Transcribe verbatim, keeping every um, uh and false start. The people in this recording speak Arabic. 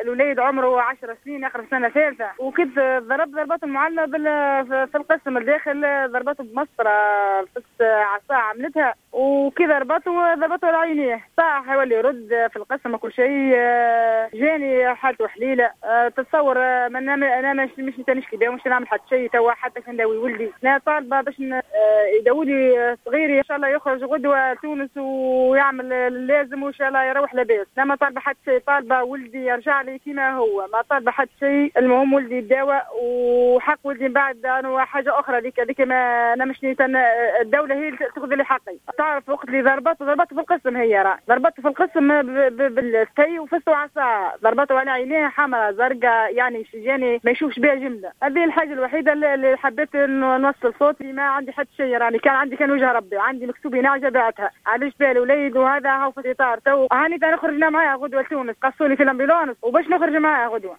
الوليد عمره عشر سنين يقرب سنه ثالثه، وكنت ضرب ضربات المعلمه في القسم الداخل، ضربته بمسطره فت عصا عملتها وكذا ربطه ضربته على عينيه، صح يولي يرد في القسم وكل شيء. جاني حالته حليله، تتصور انا انا مش مش نشكي بها ومش نعمل حتى شيء توا حتى كان داوي ولدي. انا طالبه باش يداوي لي صغيري ان شاء الله يخرج غدوه تونس ويعمل اللازم وان شاء الله يروح لاباس. انا ما طالبه حتى شيء، طالبه ولدي يرجع لي كما هو، ما طالبه حتى شيء. المهم ولدي يداوى وحق ولدي بعد انا حاجه اخرى ذيك هذيك ما انا مش الدوله هي تاخذ لي حقي. تعرف وقت اللي ضربته ضربته في القسم، هي راه ضربته في القسم بالسي وفستو عصا، ضربته على عينيه حمراء زرقاء يعني جاني ما يشوفش بها جمله. هذه الحاجه الوحيده اللي حبيت نوصل صوتي. ما عندي حتى شيء راني كان عندي كان وجه ربي وعندي مكتوب نعجه بعتها على جبال وليد وهذا هو في الاطار. تو هاني نخرج معايا غدوه لتونس، قصوني في الامبيلونس وباش نخرج معايا غدوه.